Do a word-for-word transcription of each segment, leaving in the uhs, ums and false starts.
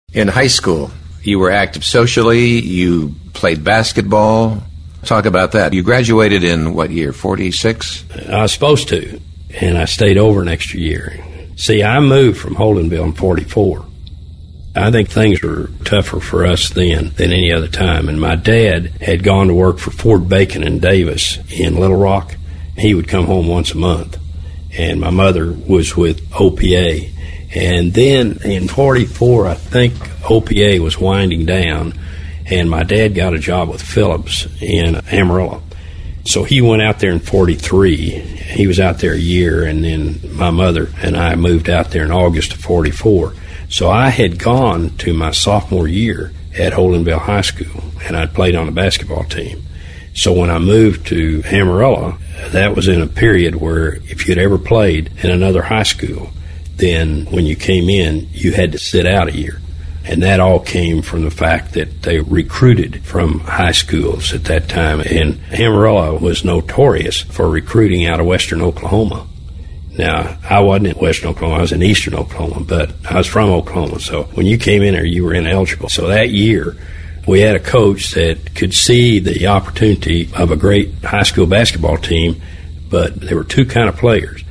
In high school, you were active socially, you played basketball. Talk about that. You graduated in what year, forty-six? I was supposed to, and I stayed over an extra year. See, I moved from Holdenville in forty-four. I think things were tougher for us then than any other time, and my dad had gone to work for Ford Bacon and Davis in Little Rock. He would come home once a month, and my mother was with O P A. And then in forty-four, I think O P A was winding down, and my dad got a job with Phillips in Amarillo. So he went out there in forty-three. He was out there a year, and then my mother and I moved out there in August of forty-four. So I had gone to my sophomore year at Holdenville High School, and I'd played on the basketball team. So when I moved to Amarillo, that was in a period where if you'd ever played in another high school, then when you came in, you had to sit out a year. And that all came from the fact that they recruited from high schools at that time. And Amarillo was notorious for recruiting out of western Oklahoma. Now, I wasn't in western Oklahoma, I was in eastern Oklahoma, but I was from Oklahoma. So when you came in there, you were ineligible. So that year, we had a coach that could see the opportunity of a great high school basketball team, but there were two kind of players.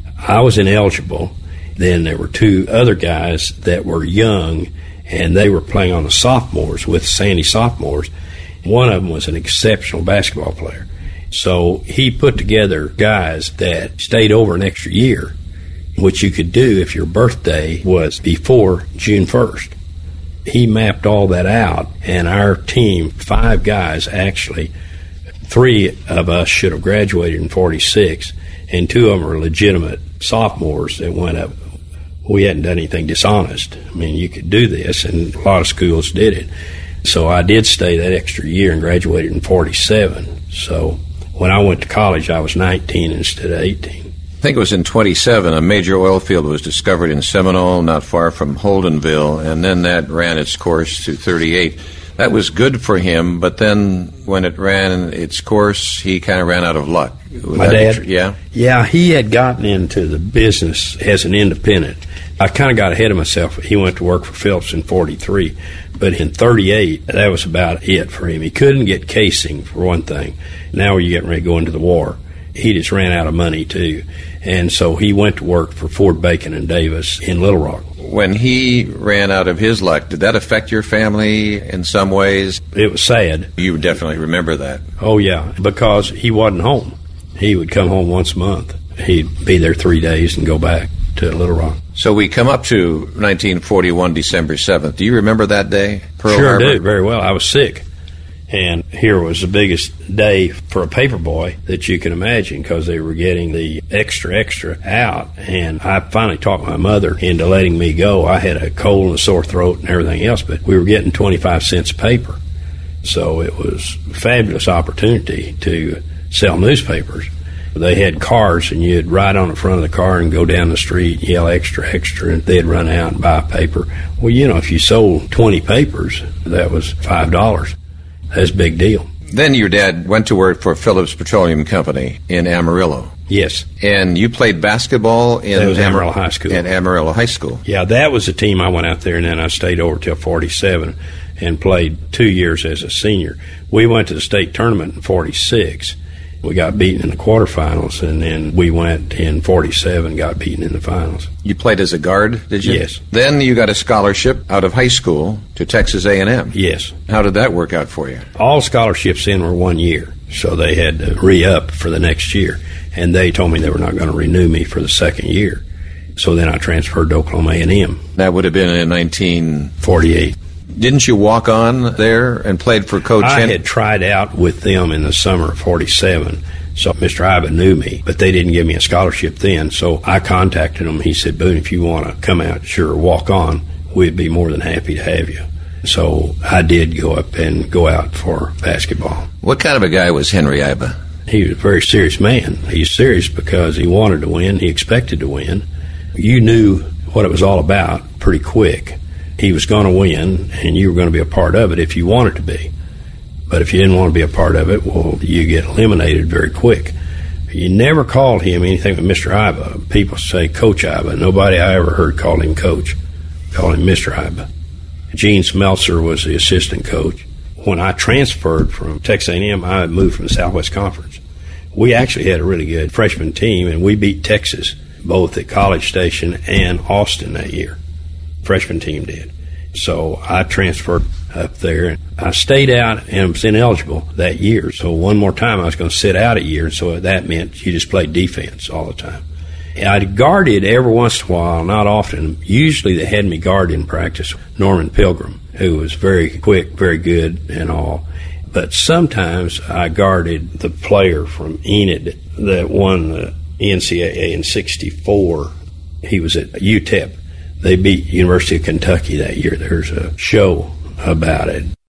I was ineligible. Then there were two other guys that were young, and they were playing on the sophomores with Sandy sophomores. One of them was an exceptional basketball player. So he put together guys that stayed over an extra year, which you could do if your birthday was before June first. He mapped all that out, and our team, five guys actually, three of us should have graduated in forty-six, and two of them were legitimate sophomores that went up. We hadn't done anything dishonest. I mean, you could do this, and a lot of schools did it. So I did stay that extra year and graduated in forty-seven. So when I went to college, I was nineteen instead of eighteen. I think it was in twenty-seven, a major oil field was discovered in Seminole, not far from Holdenville, and then that ran its course to thirty-eight. That was good for him, but then when it ran its course, he kind of ran out of luck. Was My dad? Tr- yeah? Yeah, he had gotten into the business as an independent. I kind of got ahead of myself. He went to work for Phillips in forty-three, but in thirty-eight, that was about it for him. He couldn't get casing, for one thing. Now you're getting ready to go into the war. He just ran out of money, too. And so he went to work for Ford Bacon and Davis in Little Rock. When he ran out of his luck, did that affect your family in some ways? It was sad. You definitely remember that. Oh, yeah, because he wasn't home. He would come home once a month. He'd be there three days and go back to Little Rock. So we come up to nineteen forty-one, December seventh. Do you remember that day, Pearl Sure Harbor? do, very well. I was sick. And here was the biggest day for a paper boy that you can imagine, because they were getting the extra, extra out. And I finally talked my mother into letting me go. I had a cold and a sore throat and everything else, but we were getting twenty-five cents a paper. So it was a fabulous opportunity to sell newspapers. They had cars, and you'd ride on the front of the car and go down the street, yell extra, extra, and they'd run out and buy a paper. Well, you know, if you sold twenty papers, that was five dollars. That's a big deal. Then your dad went to work for Phillips Petroleum Company in Amarillo. Yes. And you played basketball in that was Amarillo High School. At Amarillo High School. Yeah, that was the team I went out there, and then I stayed over till forty-seven and played two years as a senior. We went to the state tournament in forty-six. We got beaten in the quarterfinals, and then we went in forty-seven, got beaten in the finals. You played as a guard, did you? Yes. Then you got a scholarship out of high school to Texas A and M. Yes. How did that work out for you? All scholarships in were one year, so they had to re-up for the next year. And they told me they were not going to renew me for the second year. So then I transferred to Oklahoma A and M. That would have been in nineteen forty-eight. Didn't you walk on there and played for Coach I Hen- had tried out with them in the summer of forty-seven, so Mister Iba knew me, but they didn't give me a scholarship then, so I contacted him. He said, Boone, if you want to come out, sure, walk on, we'd be more than happy to have you. So I did go up and go out for basketball. What kind of a guy was Henry Iba? He was a very serious man. He's serious because he wanted to win, he expected to win. You knew what it was all about pretty quick. He was going to win, and you were going to be a part of it if you wanted to be. But if you didn't want to be a part of it, well, you get eliminated very quick. You never called him anything but Mister Iba. People say Coach Iba. Nobody I ever heard called him Coach. Called him Mister Iba. Gene Smeltzer was the assistant coach. When I transferred from Texas A and M, I moved from the Southwest Conference. We actually had a really good freshman team, and we beat Texas both at College Station and Austin that year. Freshman team did. So I transferred up there. I stayed out and was ineligible that year. So one more time I was going to sit out a year, and so that meant you just played defense all the time. I guarded every once in a while, not often. Usually they had me guard in practice. Norman Pilgrim, who was very quick, very good and all. But sometimes I guarded the player from Enid that won the N C double A in sixty-four. He was at U T E P. They beat University of Kentucky that year. There's a show about it.